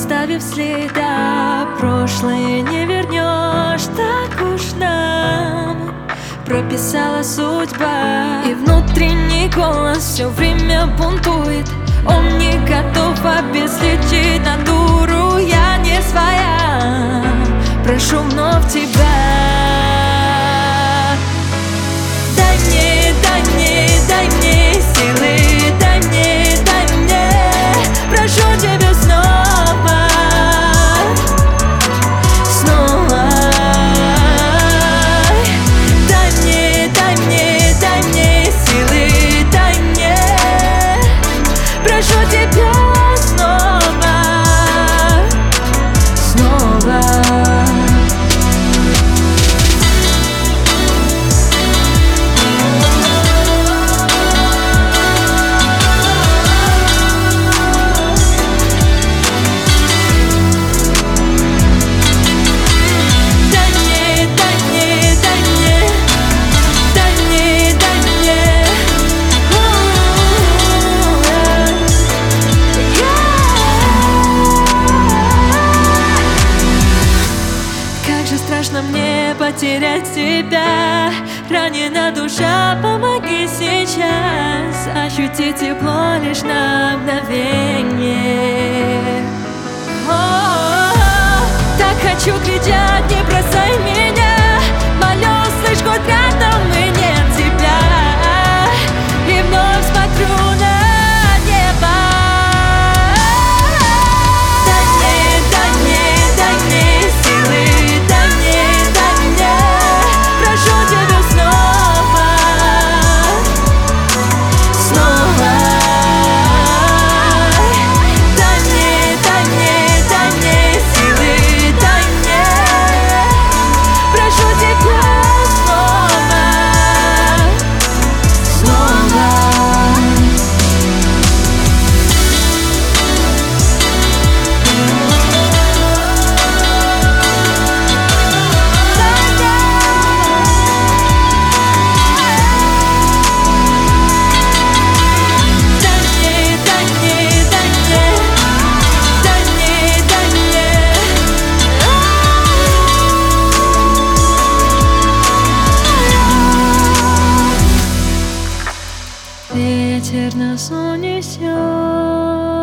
оставив следа. Прошлое не вернешь, так уж нам прописала судьба. И внутренний голос все время бунтует. Он не готов обезличить натуру. Я не своя, прошу вновь тебя. Дай мне, дай мне, дай мне силы, дай мне, прошу тебя снова, снова. Дай мне, дай мне, дай мне силы, дай мне, прошу тебя снова, снова. Страшно мне потерять тебя, ранена душа, помоги сейчас ощутить тепло лишь на мгновение. Так хочу кричать, не бросай меня, молю, слышь, хоть рядом и нет тебя. И вновь смотрю на небо. Дай мне, дай мне, дай мне силы, ветер нас унесет.